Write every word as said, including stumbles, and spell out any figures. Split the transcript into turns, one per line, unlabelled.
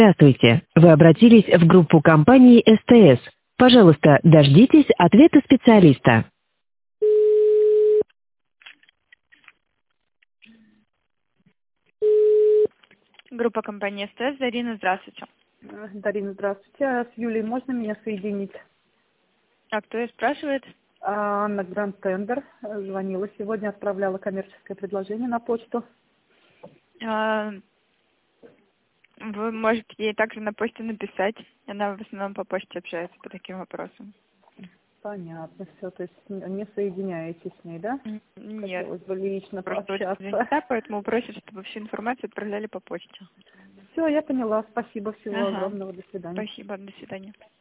Здравствуйте. Вы обратились в группу компании СТС. Пожалуйста, дождитесь ответа специалиста.
Группа компании СТС. Дарина, здравствуйте.
Э, Дарина, здравствуйте. А с Юлей можно меня соединить?
А кто ее спрашивает?
А, Анна Гранд Тендер э, звонила сегодня, отправляла коммерческое предложение на почту.
А, Вы можете ей также на почту написать. Она в основном по почте общается по таким вопросам.
Понятно, все. То есть н- не соединяетесь с ней, да?
М, Нет,
Хотелось бы лично
просто очень
пообщаться.
занята, поэтому просит, чтобы всю информацию отправляли по почте.
Все, я поняла. Спасибо. Всего
Ага,
огромного. До свидания.
спасибо, до свидания.